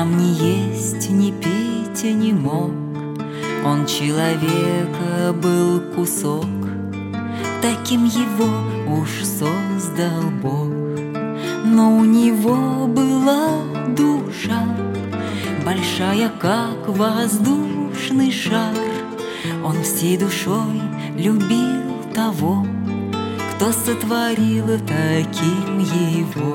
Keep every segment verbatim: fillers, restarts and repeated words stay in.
сам ни есть, ни пить не мог. Он человека был кусок, таким его уж создал Бог. Но у него была душа, большая, как воздушный шар. Он всей душой любил того, кто сотворил таким его.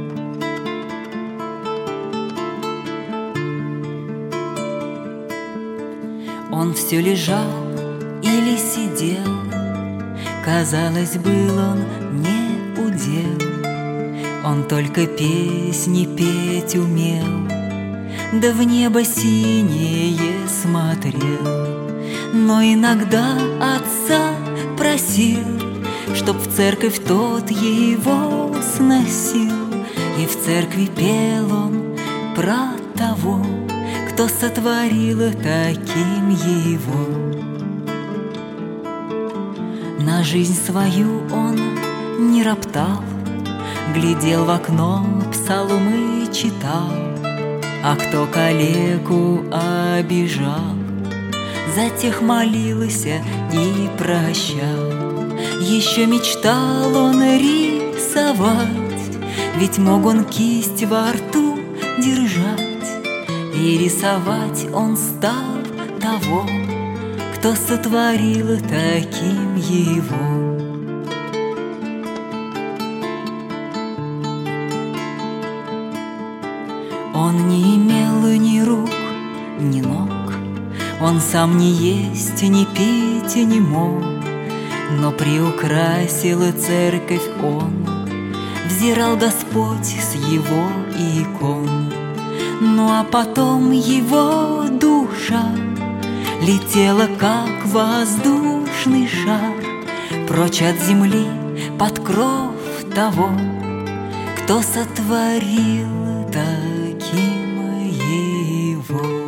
Он все лежал или сидел, казалось, был он не удел. Он только песни петь умел, да в небо синее смотрел. Но иногда отца просил, чтоб в церковь тот его сносил. И в церкви пел он про того, кто сотворил таким его. На жизнь свою он не роптал, глядел в окно, псалмы читал. А кто калеку обижал, за тех молился и прощал. Еще мечтал он рисовать, ведь мог он кисть во рту держать. И рисовать он стал того, кто сотворил таким его. Он не имел ни рук, ни ног, он сам ни есть, ни пить не мог. Но приукрасил церковь он, взирал Господь с его икон. Ну а потом его душа летела, как воздушный шар, прочь от земли под кров того, кто сотворил таким его.